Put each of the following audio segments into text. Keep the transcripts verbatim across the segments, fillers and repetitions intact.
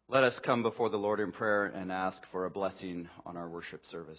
Let us come before the Lord in prayer and ask for a blessing on our worship service.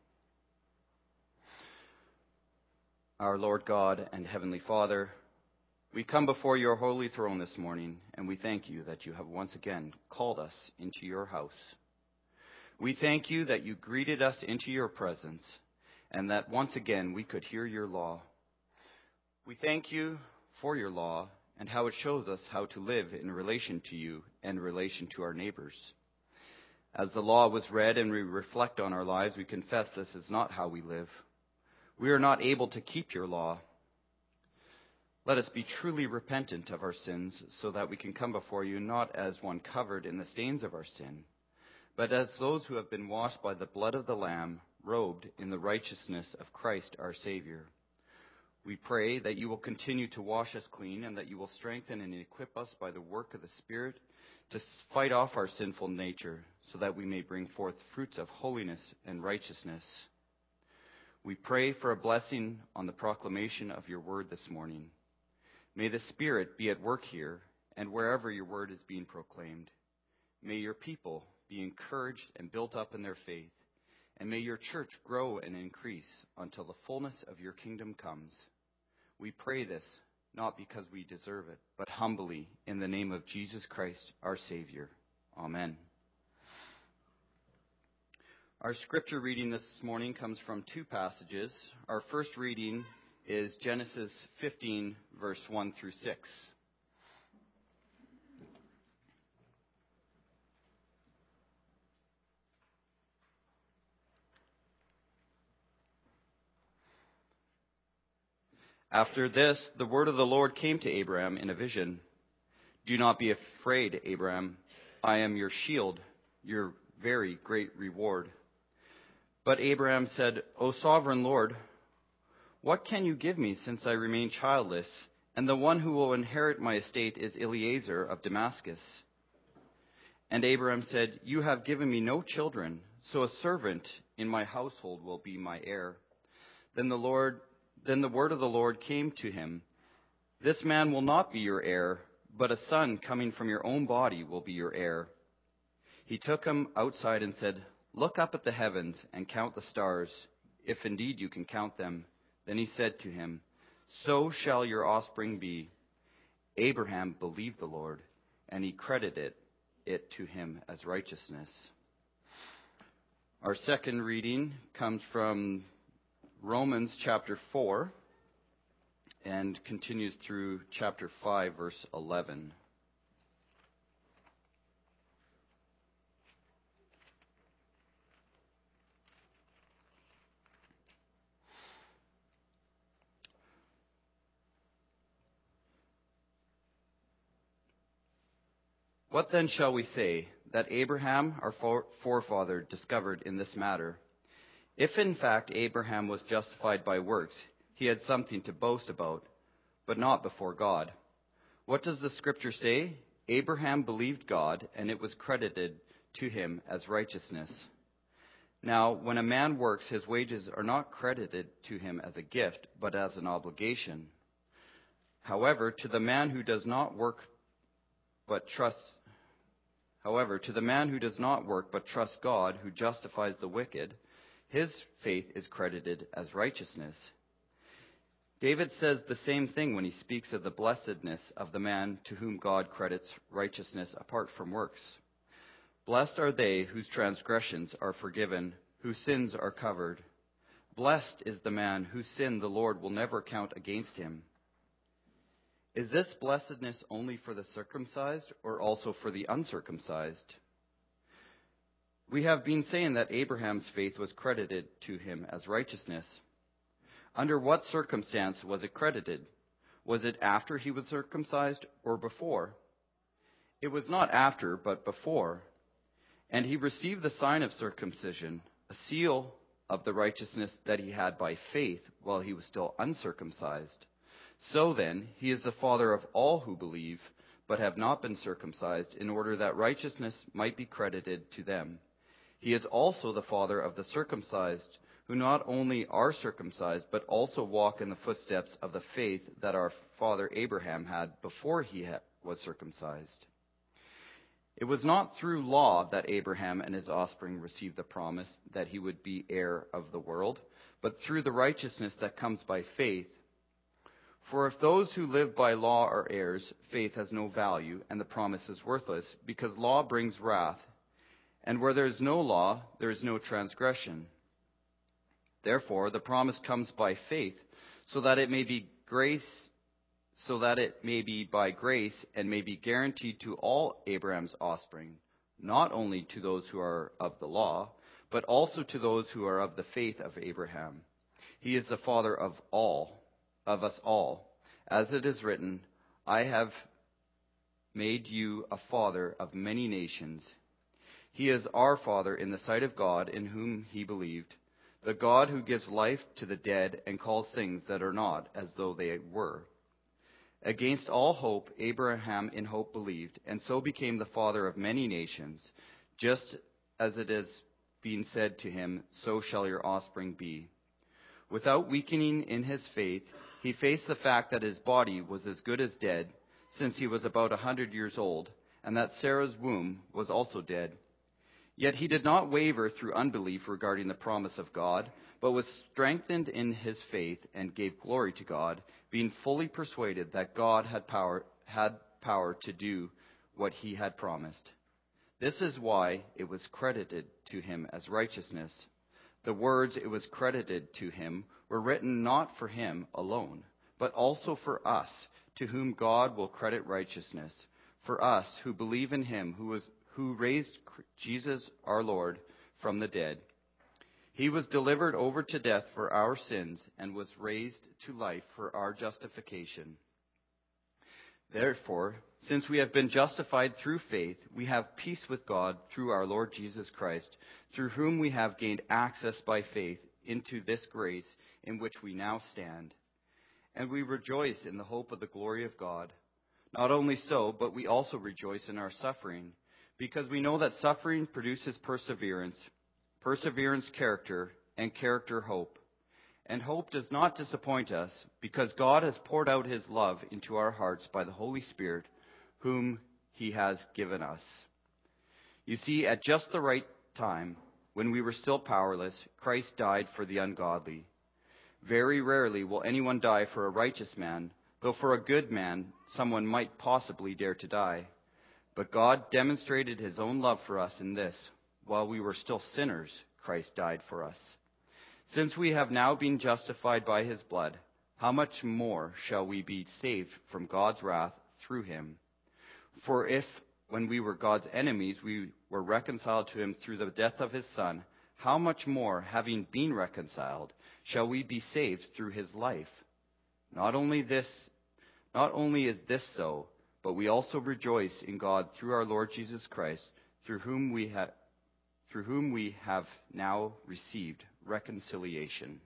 Our Lord God and Heavenly Father, we come before your holy throne this morning, and we thank you that you have once again called us into your house. We thank you that you greeted us into your presence, and that once again we could hear your law. We thank you for your law and how it shows us how to live in relation to you and in relation to our neighbors. As the law was read and we reflect on our lives, we confess this is not how we live. We are not able to keep your law. Let us be truly repentant of our sins so that we can come before you not as one covered in the stains of our sin, but as those who have been washed by the blood of the Lamb, robed in the righteousness of Christ our Savior. We pray that you will continue to wash us clean and that you will strengthen and equip us by the work of the Spirit to fight off our sinful nature so that we may bring forth fruits of holiness and righteousness. We pray for a blessing on the proclamation of your word this morning. May the Spirit be at work here and wherever your word is being proclaimed. May your people be encouraged and built up in their faith, and may your church grow and increase until the fullness of your kingdom comes. We pray this not because we deserve it, but humbly in the name of Jesus Christ, our Savior. Amen. Our scripture reading this morning comes from two passages. Our first reading is Genesis fifteen, verse one through six. After this, the word of the Lord came to Abraham in a vision. Do not be afraid, Abraham. I am your shield, your very great reward. But Abraham said, O sovereign Lord, what can you give me since I remain childless, and the one who will inherit my estate is Eliezer of Damascus? And Abraham said, You have given me no children, so a servant in my household will be my heir. Then the Lord Then the word of the Lord came to him, This man will not be your heir, but a son coming from your own body will be your heir. He took him outside and said, Look up at the heavens and count the stars, if indeed you can count them. Then he said to him, So shall your offspring be. Abraham believed the Lord, and he credited it to him as righteousness. Our second reading comes from Romans chapter four and continues through chapter five, verse eleven. What then shall we say that Abraham, our forefather, discovered in this matter? If in fact Abraham was justified by works, he had something to boast about, but not before God. What does the scripture say? Abraham believed God, and it was credited to him as righteousness. Now, when a man works, his wages are not credited to him as a gift, but as an obligation. However, to the man who does not work but trusts However, to the man who does not work but trusts God, who justifies the wicked, his faith is credited as righteousness. David says the same thing when he speaks of the blessedness of the man to whom God credits righteousness apart from works. Blessed are they whose transgressions are forgiven, whose sins are covered. Blessed is the man whose sin the Lord will never count against him. Is this blessedness only for the circumcised or also for the uncircumcised? We have been saying that Abraham's faith was credited to him as righteousness. Under what circumstance was it credited? Was it after he was circumcised or before? It was not after, but before. And he received the sign of circumcision, a seal of the righteousness that he had by faith while he was still uncircumcised. So then, he is the father of all who believe, but have not been circumcised, in order that righteousness might be credited to them. He is also the father of the circumcised, who not only are circumcised, but also walk in the footsteps of the faith that our father Abraham had before he was circumcised. It was not through law that Abraham and his offspring received the promise that he would be heir of the world, but through the righteousness that comes by faith. For if those who live by law are heirs, faith has no value, and the promise is worthless, because law brings wrath. And where there is no law, there is no transgression. Therefore, the promise comes by faith, so that it may be grace, so that it may be by grace and may be guaranteed to all Abraham's offspring, not only to those who are of the law, but also to those who are of the faith of Abraham. He is the father of all, of us all. As it is written, I have made you a father of many nations. He is our Father in the sight of God, in whom he believed, the God who gives life to the dead and calls things that are not as though they were. Against all hope, Abraham in hope believed, and so became the father of many nations, just as it has been said to him, so shall your offspring be. Without weakening in his faith, he faced the fact that his body was as good as dead, since he was about a hundred years old, and that Sarah's womb was also dead. Yet he did not waver through unbelief regarding the promise of God, but was strengthened in his faith and gave glory to God, being fully persuaded that God had power, had power to do what he had promised. This is why it was credited to him as righteousness. The words "it was credited to him" were written not for him alone, but also for us, to whom God will credit righteousness, for us who believe in him who was who raised Jesus our Lord from the dead. He was delivered over to death for our sins and was raised to life for our justification. Therefore, since we have been justified through faith, we have peace with God through our Lord Jesus Christ, through whom we have gained access by faith into this grace in which we now stand. And we rejoice in the hope of the glory of God. Not only so, but we also rejoice in our suffering, because we know that suffering produces perseverance, perseverance character, and character hope. And hope does not disappoint us, because God has poured out his love into our hearts by the Holy Spirit, whom he has given us. You see, at just the right time, when we were still powerless, Christ died for the ungodly. Very rarely will anyone die for a righteous man, though for a good man someone might possibly dare to die. But God demonstrated his own love for us in this: while we were still sinners, Christ died for us. Since we have now been justified by his blood, how much more shall we be saved from God's wrath through him? For if, when we were God's enemies, we were reconciled to him through the death of his Son, how much more, having been reconciled, shall we be saved through his life? Not only this, not only is this so, but we also rejoice in God through our Lord Jesus Christ, through whom we have through whom we have now received reconciliation.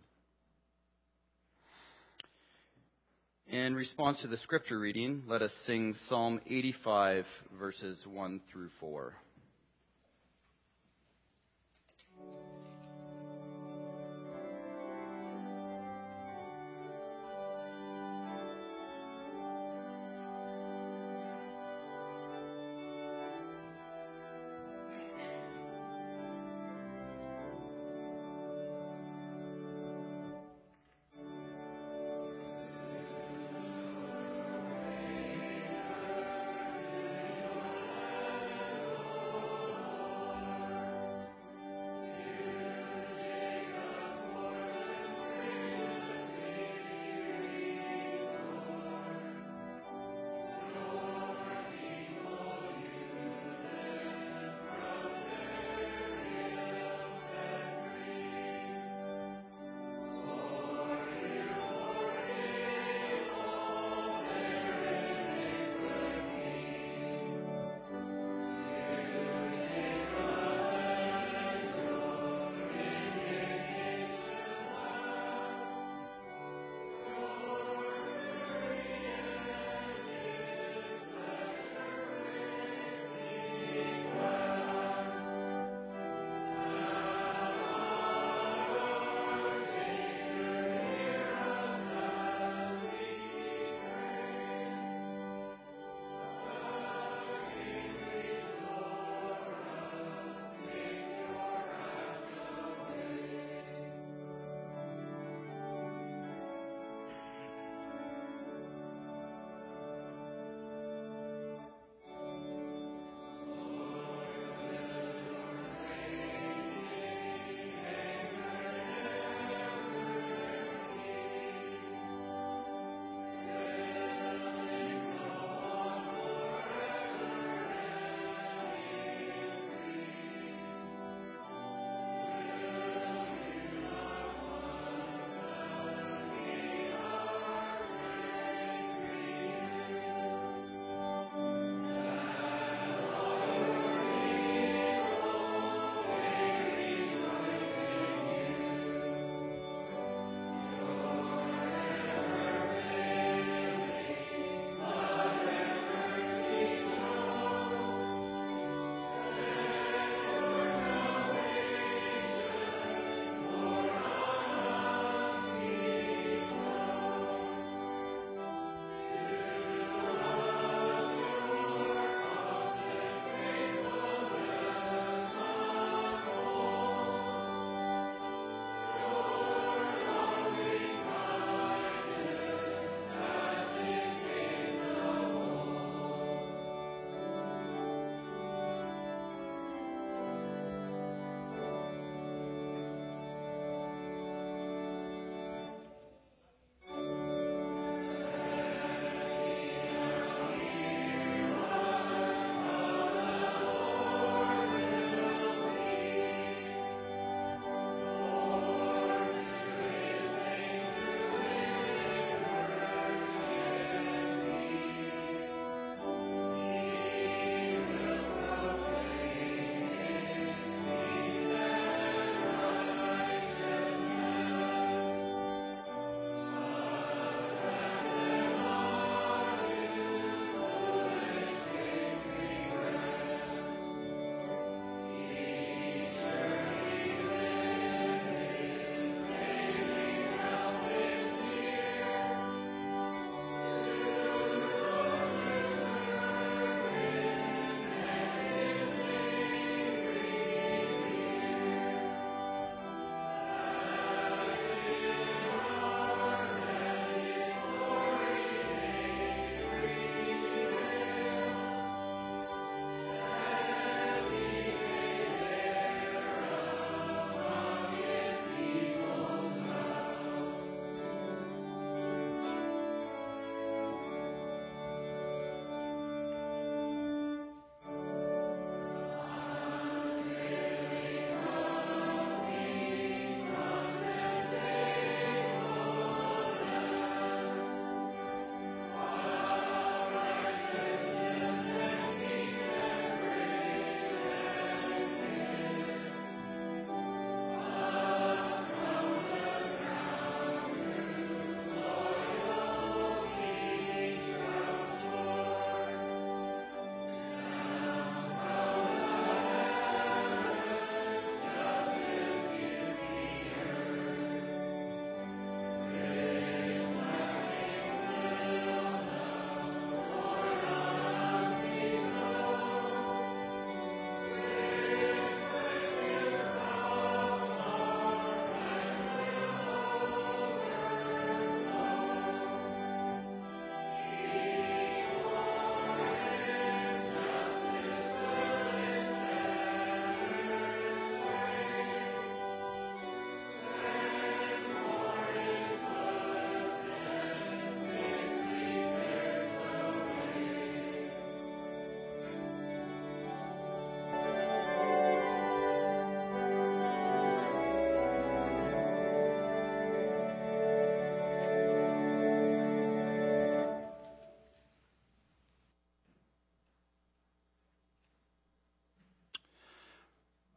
In response to the scripture reading, let us sing Psalm eighty-five, verses one through four.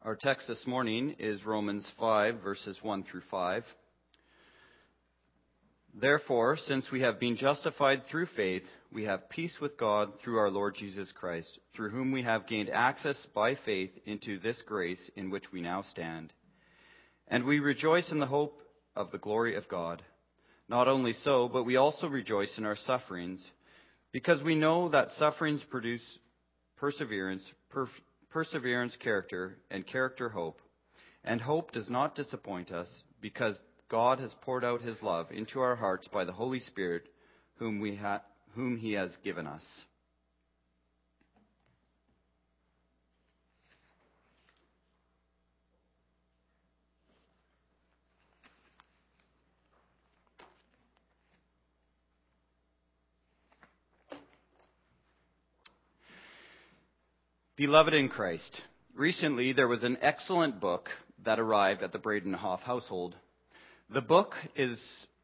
Our text this morning is Romans five, verses one through five. Therefore, since we have been justified through faith, we have peace with God through our Lord Jesus Christ, through whom we have gained access by faith into this grace in which we now stand. And we rejoice in the hope of the glory of God. Not only so, but we also rejoice in our sufferings, because we know that sufferings produce perseverance, per- perseverance character, and character hope. And hope does not disappoint us, because God has poured out his love into our hearts by the Holy Spirit, whom we ha- whom he has given us. Beloved in Christ, recently there was an excellent book that arrived at the Bradenhoff household. The book is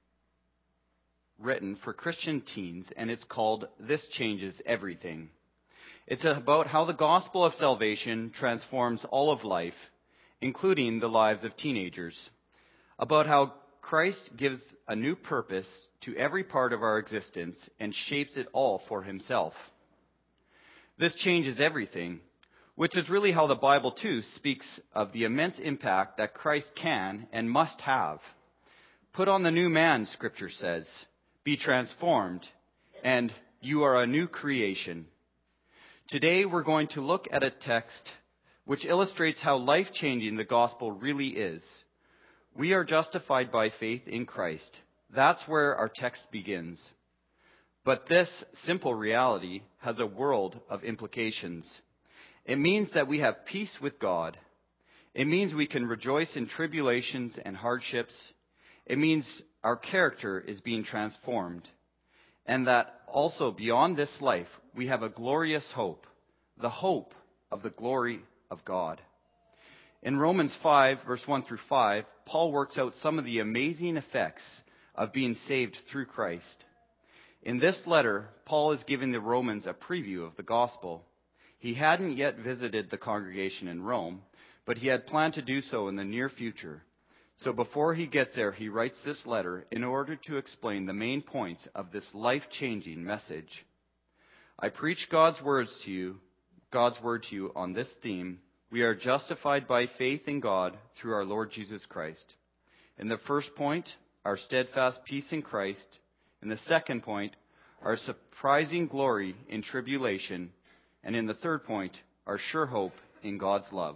written for Christian teens, and it's called This Changes Everything. It's about how the gospel of salvation transforms all of life, including the lives of teenagers. About how Christ gives a new purpose to every part of our existence and shapes it all for himself. This changes everything, which is really how the Bible too speaks of the immense impact that Christ can and must have. Put on the new man, Scripture says. Be transformed, and you are a new creation. Today we're going to look at a text which illustrates how life-changing the gospel really is. We are justified by faith in Christ. That's where our text begins. But this simple reality has a world of implications. It means that we have peace with God. It means we can rejoice in tribulations and hardships. It means our character is being transformed. And that also beyond this life, we have a glorious hope, the hope of the glory of God. In Romans five, verse one through five, Paul works out some of the amazing effects of being saved through Christ. In this letter, Paul is giving the Romans a preview of the gospel. He hadn't yet visited the congregation in Rome, but he had planned to do so in the near future. So before he gets there, he writes this letter in order to explain the main points of this life-changing message. I preach God's words to you, God's word to you on this theme. We are justified by faith in God through our Lord Jesus Christ. In the first point, our steadfast peace in Christ. In the second point, our surprising glory in tribulation. And in the third point, our sure hope in God's love.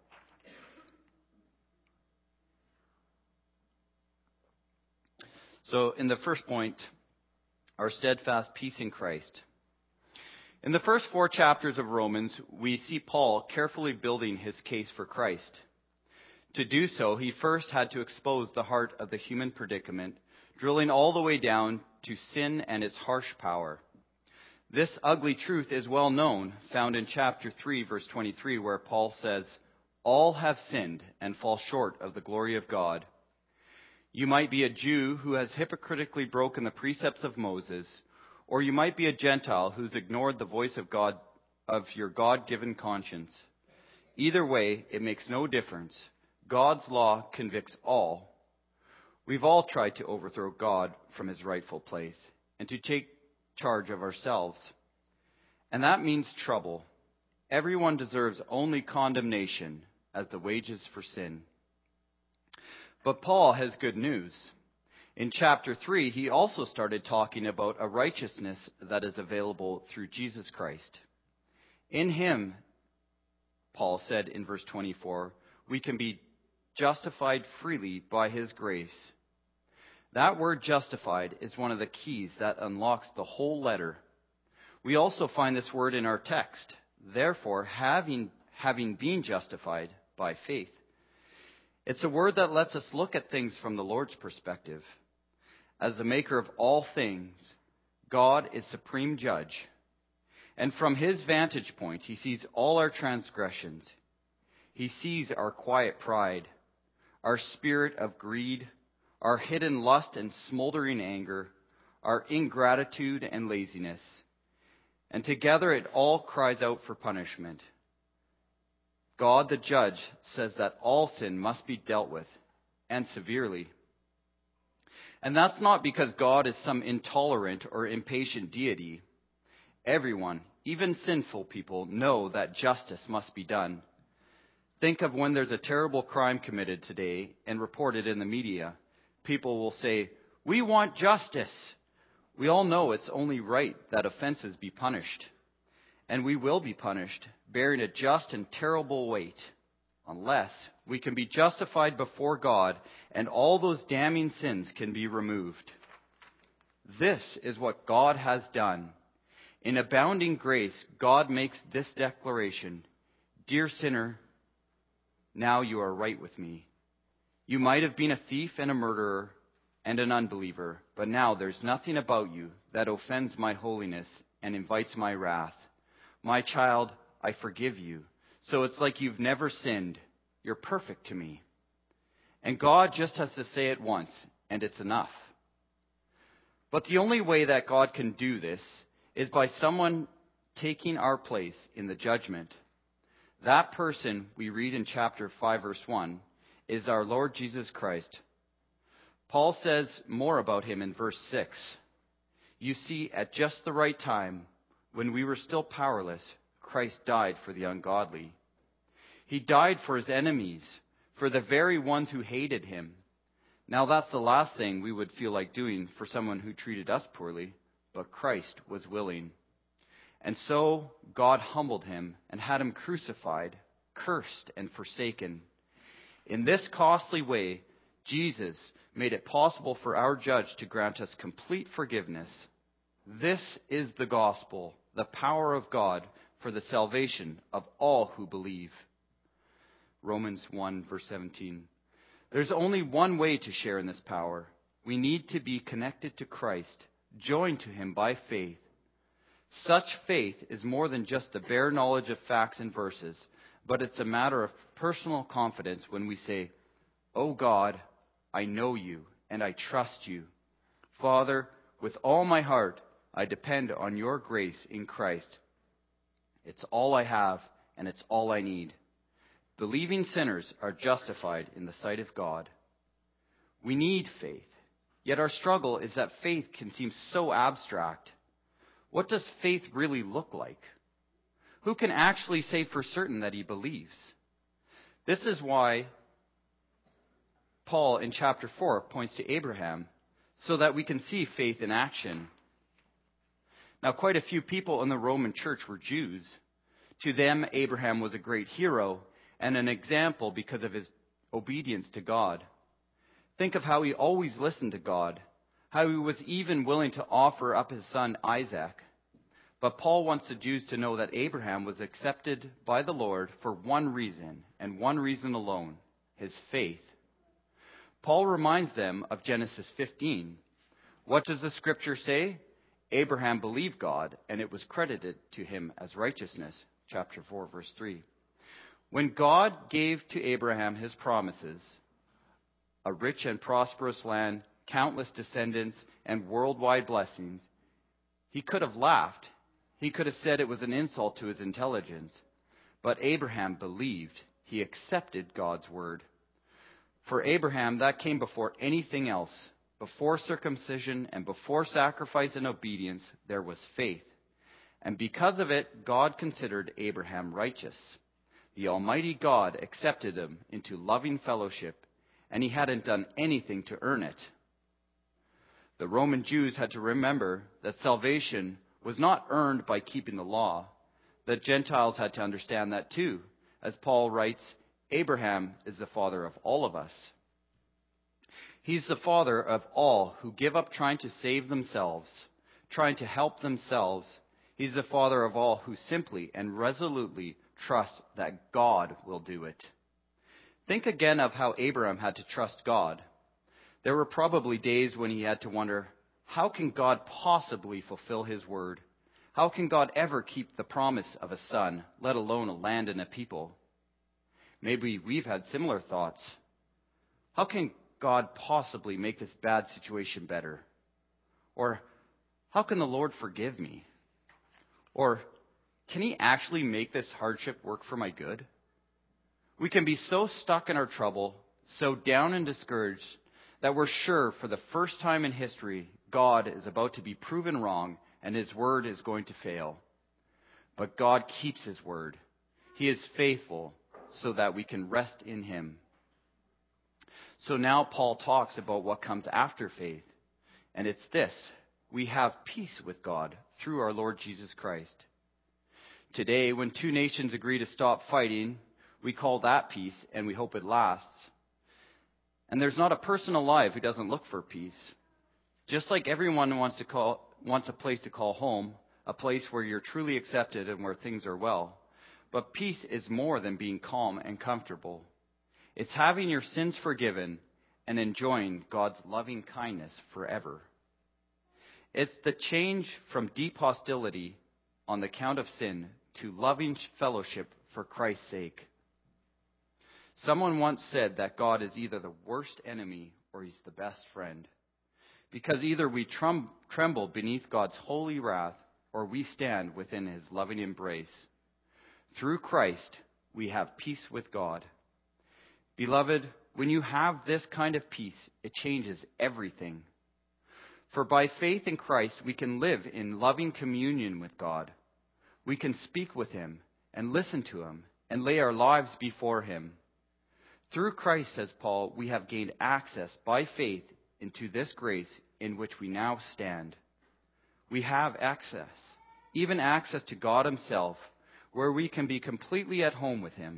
So in the first point, our steadfast peace in Christ. In the first four chapters of Romans, we see Paul carefully building his case for Christ. To do so, he first had to expose the heart of the human predicament, drilling all the way down to sin and its harsh power. This ugly truth is well known, found in chapter three, verse twenty-three, where Paul says, "All have sinned and fall short of the glory of God." You might be a Jew who has hypocritically broken the precepts of Moses, or you might be a Gentile who's ignored the voice of God, of your God-given conscience. Either way, it makes no difference. God's law convicts all. We've all tried to overthrow God from his rightful place and to take charge of ourselves. And that means trouble. Everyone deserves only condemnation as the wages for sin. But Paul has good news. In chapter three, he also started talking about a righteousness that is available through Jesus Christ. In him, Paul said in verse twenty-four, we can be justified freely by his grace. That word justified is one of the keys that unlocks the whole letter. We also find this word in our text. Therefore, having, having been justified by faith. It's a word that lets us look at things from the Lord's perspective. As the maker of all things, God is supreme judge. And from his vantage point, he sees all our transgressions. He sees our quiet pride, our spirit of greed, our hidden lust and smoldering anger, our ingratitude and laziness. And together it all cries out for punishment. God the judge says that all sin must be dealt with, and severely. And that's not because God is some intolerant or impatient deity. Everyone, even sinful people, know that justice must be done. Think of when there's a terrible crime committed today and reported in the media. People will say, "We want justice." We all know it's only right that offenses be punished. And we will be punished, bearing a just and terrible weight, unless we can be justified before God and all those damning sins can be removed. This is what God has done. In abounding grace, God makes this declaration: "Dear sinner, now you are right with me. You might have been a thief and a murderer and an unbeliever, but now there's nothing about you that offends my holiness and invites my wrath. My child, I forgive you. So it's like you've never sinned. You're perfect to me." And God just has to say it once, and it's enough. But the only way that God can do this is by someone taking our place in the judgment. That person, we read in chapter five, verse one, is our Lord Jesus Christ. Paul says more about him in verse six. You see, at just the right time, when we were still powerless, Christ died for the ungodly. He died for his enemies, for the very ones who hated him. Now that's the last thing we would feel like doing for someone who treated us poorly, but Christ was willing. And so God humbled him and had him crucified, cursed and forsaken. In this costly way, Jesus made it possible for our judge to grant us complete forgiveness. This is the gospel, the power of God for the salvation of all who believe. Romans one, verse seventeen. There's only one way to share in this power. We need to be connected to Christ, joined to him by faith. Such faith is more than just the bare knowledge of facts and verses, but it's a matter of personal confidence when we say, "Oh God, I know you and I trust you. Father, with all my heart, I depend on your grace in Christ. It's all I have and it's all I need." Believing sinners are justified in the sight of God. We need faith. Yet our struggle is that faith can seem so abstract. What does faith really look like? Who can actually say for certain that he believes? This is why Paul in chapter four points to Abraham, so that we can see faith in action. Now, quite a few people in the Roman church were Jews. To them, Abraham was a great hero and an example because of his obedience to God. Think of how he always listened to God, how he was even willing to offer up his son Isaac. But Paul wants the Jews to know that Abraham was accepted by the Lord for one reason, and one reason alone: his faith. Paul reminds them of Genesis fifteen. What does the scripture say? Abraham believed God, and it was credited to him as righteousness. Chapter four, verse three. When God gave to Abraham his promises, a rich and prosperous land, countless descendants, and worldwide blessings, he could have laughed. He could have said it was an insult to his intelligence. But Abraham believed. He accepted God's word. For Abraham, that came before anything else. Before circumcision and before sacrifice and obedience, there was faith. And because of it, God considered Abraham righteous. The Almighty God accepted him into loving fellowship, and he hadn't done anything to earn it. The Roman Jews had to remember that salvation was not earned by keeping the law. The Gentiles had to understand that too. As Paul writes, Abraham is the father of all of us. He's the father of all who give up trying to save themselves, trying to help themselves. He's the father of all who simply and resolutely trust that God will do it. Think again of how Abraham had to trust God. There were probably days when he had to wonder, how can God possibly fulfill his word? How can God ever keep the promise of a son, let alone a land and a people? Maybe we've had similar thoughts. How can God possibly make this bad situation better? Or, how can the Lord forgive me? Or, can he actually make this hardship work for my good? We can be so stuck in our trouble, so down and discouraged, that we're sure for the first time in history, God is about to be proven wrong and his word is going to fail. But God keeps his word. He is faithful so that we can rest in him. So now Paul talks about what comes after faith. And it's this: we have peace with God through our Lord Jesus Christ. Today, when two nations agree to stop fighting, we call that peace, and we hope it lasts. And there's not a person alive who doesn't look for peace. Just like everyone wants to call wants a place to call home, a place where you're truly accepted and where things are well. But peace is more than being calm and comfortable. It's having your sins forgiven and enjoying God's loving kindness forever. It's the change from deep hostility on the count of sin to loving fellowship for Christ's sake. Someone once said that God is either the worst enemy or he's the best friend. Because either we trum- tremble beneath God's holy wrath or we stand within his loving embrace. Through Christ, we have peace with God. Beloved, when you have this kind of peace, it changes everything. For by faith in Christ, we can live in loving communion with God. We can speak with him and listen to him and lay our lives before him. Through Christ, says Paul, we have gained access by faith into this grace in which we now stand. We have access, even access to God himself, where we can be completely at home with him.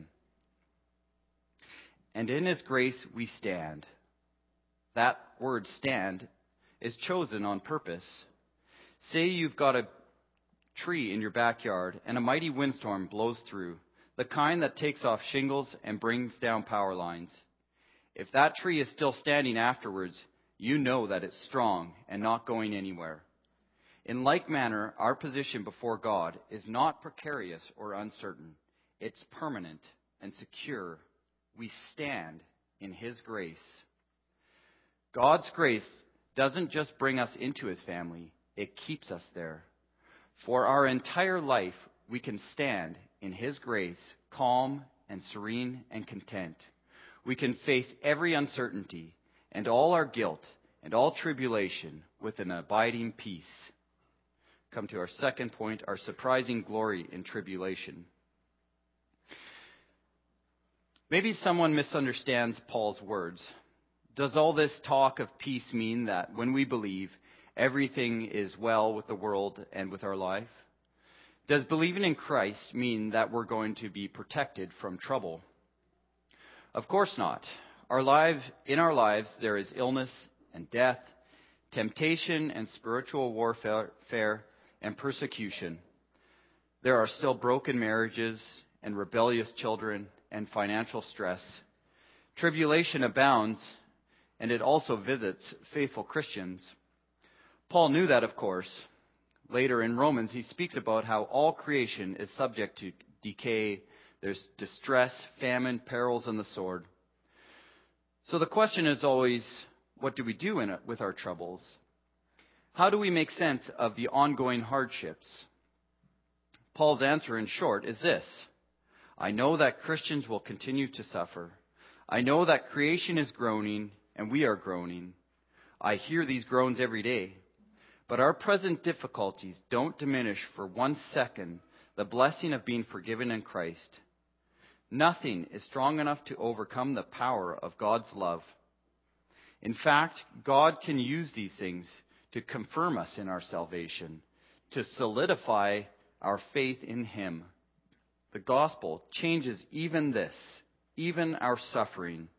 And in his grace we stand. That word stand is chosen on purpose. Say you've got a tree in your backyard and a mighty windstorm blows through, the kind that takes off shingles and brings down power lines. If that tree is still standing afterwards, you know that it's strong and not going anywhere. In like manner, our position before God is not precarious or uncertain. It's permanent and secure. We stand in his grace. God's grace doesn't just bring us into his family, it keeps us there. For our entire life, we can stand in his grace, calm and serene and content. We can face every uncertainty and all our guilt and all tribulation with an abiding peace. Come to our second point, our surprising glory in tribulation. Maybe someone misunderstands Paul's words. Does all this talk of peace mean that when we believe, everything is well with the world and with our life? Does believing in Christ mean that we're going to be protected from trouble? Of course not. Our lives, in our lives, there is illness and death, temptation and spiritual warfare and persecution. There are still broken marriages and rebellious children and financial stress. Tribulation abounds, and it also visits faithful Christians. Paul knew that, of course. Later in Romans, he speaks about how all creation is subject to decay. There's distress, famine, perils, and the sword. So the question is always, what do we do in it with our troubles? How do we make sense of the ongoing hardships? Paul's answer, in short, is this: I know that Christians will continue to suffer. I know that creation is groaning, and we are groaning. I hear these groans every day. But our present difficulties don't diminish for one second the blessing of being forgiven in Christ. Nothing is strong enough to overcome the power of God's love. In fact, God can use these things to confirm us in our salvation, to solidify our faith in him. The gospel changes even this, even our suffering.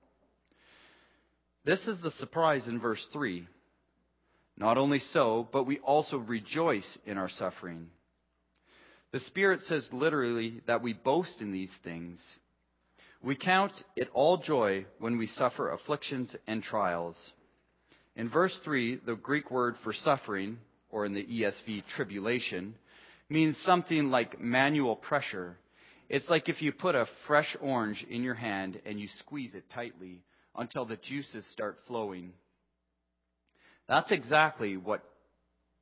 This is the surprise in verse three. Not only so, but we also rejoice in our suffering. The Spirit says literally that we boast in these things. We count it all joy when we suffer afflictions and trials. In verse three, the Greek word for suffering, or in the E S V, tribulation, means something like manual pressure. It's like if you put a fresh orange in your hand and you squeeze it tightly until the juices start flowing. That's exactly what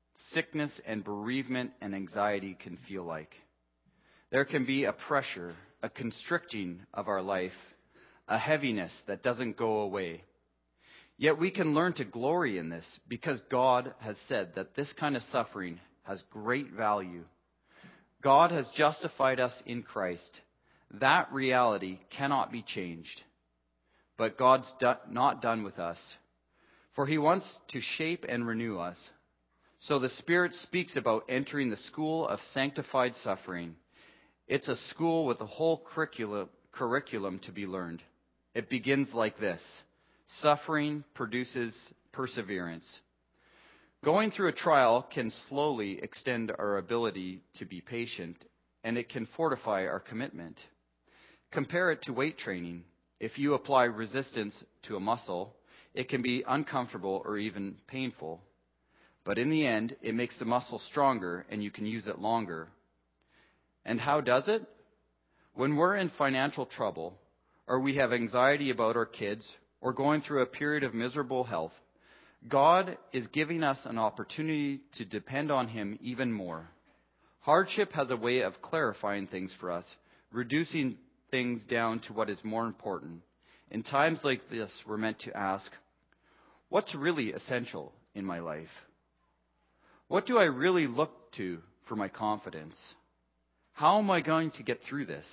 sickness and bereavement and anxiety can feel like. There can be a pressure, a constricting of our life, a heaviness that doesn't go away. Yet we can learn to glory in this because God has said that this kind of suffering has great value. God has justified us in Christ. That reality cannot be changed. But God's do- not done with us, for he wants to shape and renew us. So the Spirit speaks about entering the school of sanctified suffering. It's a school with a whole curricula- curriculum to be learned. It begins like this. Suffering produces perseverance. Going through a trial can slowly extend our ability to be patient, and it can fortify our commitment. Compare it to weight training. If you apply resistance to a muscle, it can be uncomfortable or even painful. But in the end, it makes the muscle stronger and you can use it longer. And how does it? When we're in financial trouble, or we have anxiety about our kids, or going through a period of miserable health, God is giving us an opportunity to depend on him even more. Hardship has a way of clarifying things for us, reducing things down to what is more important. In times like this, we're meant to ask, what's really essential in my life? What do I really look to for my confidence? How am I going to get through this?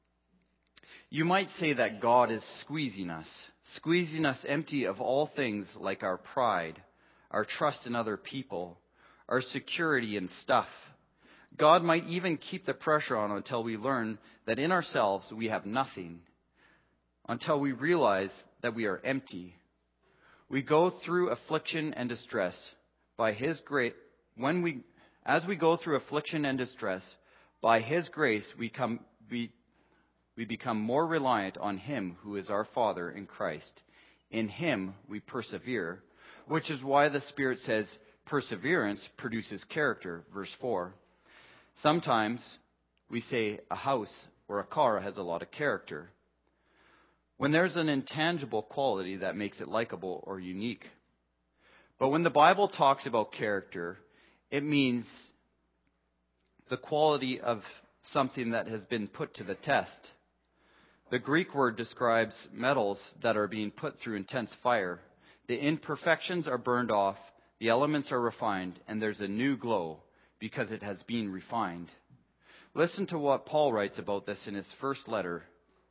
You might say that God is squeezing us, squeezing us empty of all things like our pride, our trust in other people, our security in stuff. God might even keep the pressure on until we learn that in ourselves we have nothing, until we realize that we are empty. We go through affliction and distress by His grace. When we, as we go through affliction and distress, by His grace we come, we, we become more reliant on Him who is our Father in Christ. In Him we persevere, which is why the Spirit says perseverance produces character, verse four. Sometimes we say a house or a car has a lot of character, when there's an intangible quality that makes it likable or unique. But when the Bible talks about character, it means the quality of something that has been put to the test. The Greek word describes metals that are being put through intense fire. The imperfections are burned off, the elements are refined, and there's a new glow because it has been refined. Listen to what Paul writes about this in his first letter.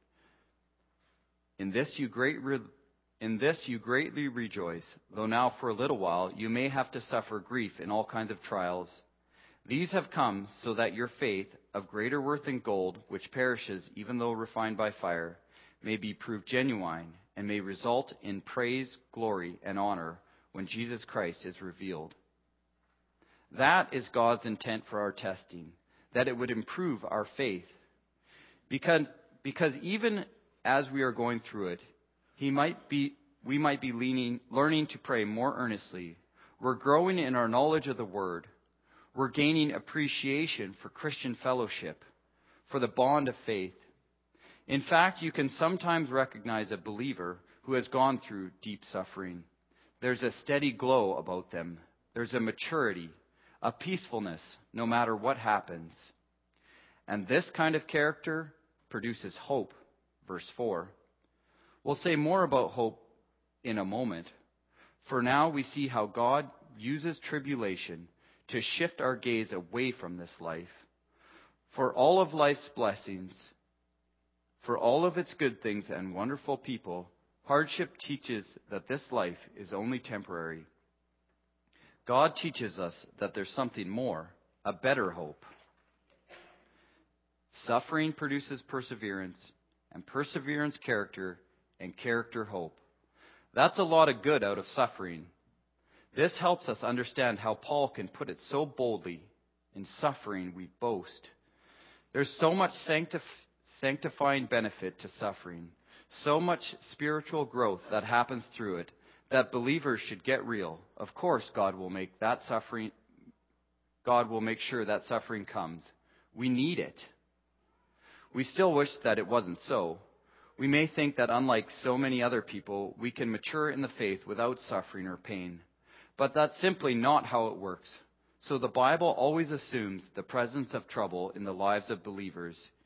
In this you great re- in this you greatly rejoice, though now for a little while you may have to suffer grief in all kinds of trials. These have come so that your faith, of greater worth than gold, which perishes even though refined by fire, may be proved genuine and may result in praise, glory, and honor when Jesus Christ is revealed. That is God's intent for our testing, that it would improve our faith. Because, because even as we are going through it, he might be, we might be leaning, learning to pray more earnestly. We're growing in our knowledge of the Word. We're gaining appreciation for Christian fellowship, for the bond of faith. In fact, you can sometimes recognize a believer who has gone through deep suffering. There's a steady glow about them. There's a maturity, a peacefulness, no matter what happens. And this kind of character produces hope, verse four. We'll say more about hope in a moment. For now, we see how God uses tribulation to shift our gaze away from this life. For all of life's blessings, for all of its good things and wonderful people, hardship teaches that this life is only temporary. God teaches us that there's something more, a better hope. Suffering produces perseverance, and perseverance character, and character hope. That's a lot of good out of suffering. This helps us understand how Paul can put it so boldly, in suffering we boast. There's so much sanctif- sanctifying benefit to suffering, so much spiritual growth that happens through it, that believers should get real. Of course, God will make that suffering, God will make sure that suffering comes. We need it. We still wish that it wasn't so. We may think that unlike so many other people, we can mature in the faith without suffering or pain. But that's simply not how it works. So the Bible always assumes the presence of trouble in the lives of believers.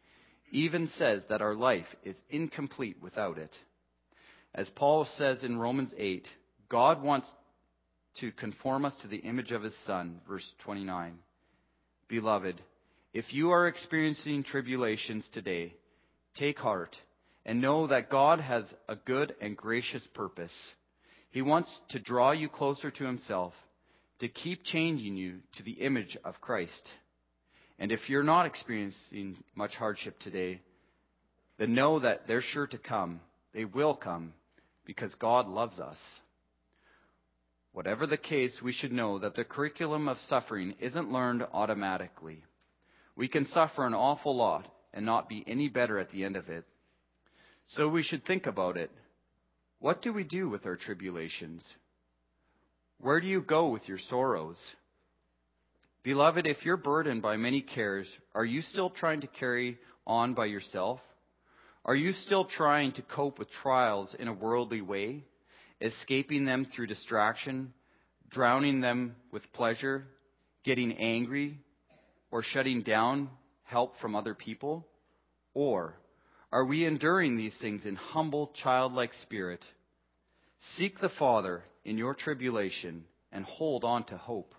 even says that our life is incomplete without it. As Paul says in Romans eight, God wants to conform us to the image of his Son, verse twenty-nine. Beloved, if you are experiencing tribulations today, take heart and know that God has a good and gracious purpose. He wants to draw you closer to himself, to keep changing you to the image of Christ. And if you're not experiencing much hardship today, then know that they're sure to come. They will come because God loves us. Whatever the case, we should know that the curriculum of suffering isn't learned automatically. We can suffer an awful lot and not be any better at the end of it. So we should think about it. What do we do with our tribulations? Where do you go with your sorrows? Beloved, if you're burdened by many cares, are you still trying to carry on by yourself? Are you still trying to cope with trials in a worldly way, escaping them through distraction, drowning them with pleasure, getting angry, or shutting down help from other people? Or are we enduring these things in humble, childlike spirit? Seek the Father in your tribulation and hold on to hope.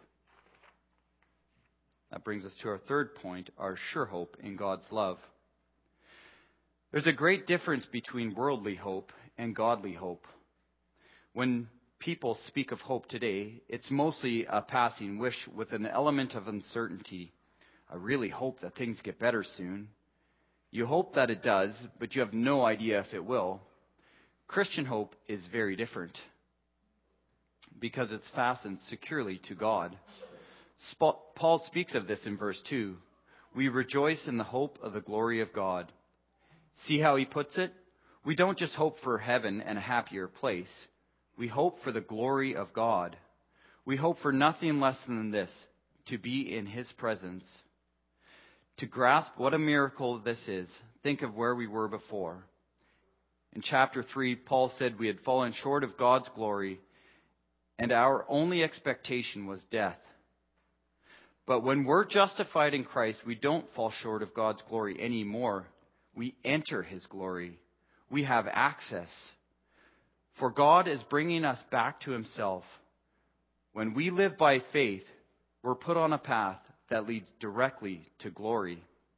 That brings us to our third point, our sure hope in God's love. There's a great difference between worldly hope and godly hope. When people speak of hope today, it's mostly a passing wish with an element of uncertainty. I really hope that things get better soon. You hope that it does, but you have no idea if it will. Christian hope is very different because it's fastened securely to God. Paul speaks of this in verse two. We rejoice in the hope of the glory of God. See how he puts it? We don't just hope for heaven and a happier place. We hope for the glory of God. We hope for nothing less than this, to be in his presence. To grasp what a miracle this is, think of where we were before. In chapter three, Paul said we had fallen short of God's glory, and our only expectation was death. But when we're justified in Christ, we don't fall short of God's glory anymore. We enter his glory. We have access. For God is bringing us back to himself. When we live by faith, we're put on a path that leads directly to glory.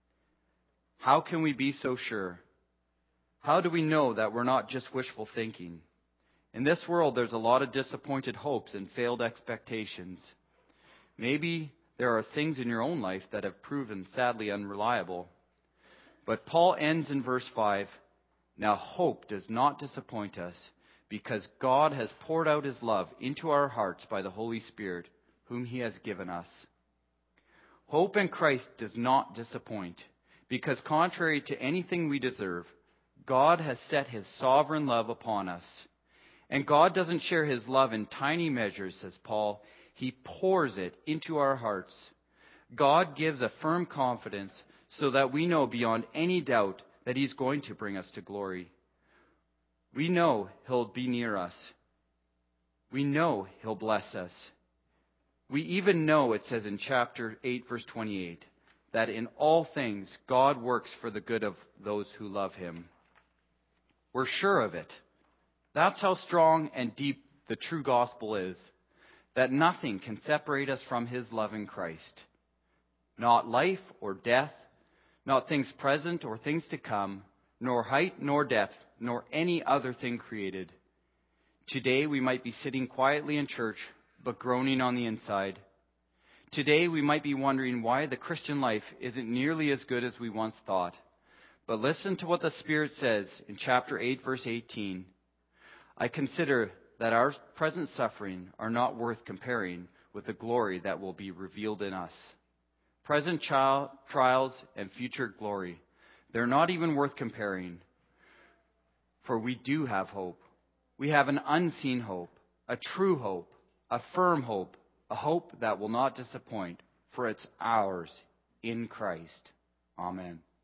How can we be so sure? How do we know that we're not just wishful thinking? In this world, there's a lot of disappointed hopes and failed expectations. Maybe there are things in your own life that have proven sadly unreliable. But Paul ends in verse five, now hope does not disappoint us, because God has poured out his love into our hearts by the Holy Spirit, whom he has given us. Hope in Christ does not disappoint, because contrary to anything we deserve, God has set his sovereign love upon us. And God doesn't share his love in tiny measures, says Paul. He pours it into our hearts. God gives a firm confidence so that we know beyond any doubt that he's going to bring us to glory. We know he'll be near us. We know he'll bless us. We even know, it says in chapter eight, verse twenty-eight, that in all things God works for the good of those who love him. We're sure of it. That's how strong and deep the true gospel is, that nothing can separate us from his love in Christ. Not life or death, not things present or things to come, nor height nor depth, nor any other thing created. Today we might be sitting quietly in church, but groaning on the inside. Today we might be wondering why the Christian life isn't nearly as good as we once thought. But listen to what the Spirit says in chapter eight, verse eighteen. I consider that our present suffering are not worth comparing with the glory that will be revealed in us. Present tri- trials and future glory, they're not even worth comparing. For we do have hope. We have an unseen hope, a true hope, a firm hope, a hope that will not disappoint, for it's ours in Christ. Amen.